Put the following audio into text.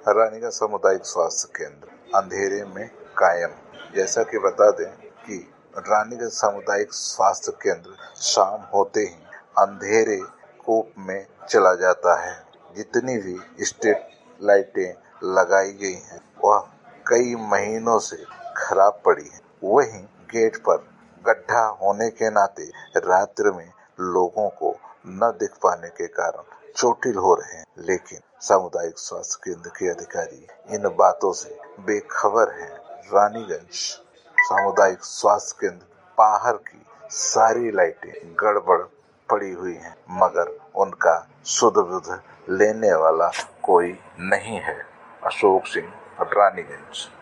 रानीगंज सामुदायिक स्वास्थ्य केंद्र अंधेरे में कायम। जैसा कि बता दें कि रानीगंज सामुदायिक स्वास्थ्य केंद्र शाम होते ही अंधेरे कूप में चला जाता है। जितनी भी स्ट्रीट लाइटें लगाई गई हैं वह कई महीनों से खराब पड़ी हैं। वहीं गेट पर गड्ढा होने के नाते रात्रि में लोगों को न दिख पाने के कारण चोटिल हो रहे हैं, लेकिन सामुदायिक स्वास्थ्य केंद्र के अधिकारी इन बातों से बेखबर हैं। रानीगंज सामुदायिक स्वास्थ्य केंद्र बाहर की सारी लाइटें गड़बड़ पड़ी हुई हैं, मगर उनका सुध बुध लेने वाला कोई नहीं है। अशोक सिंह, रानीगंज।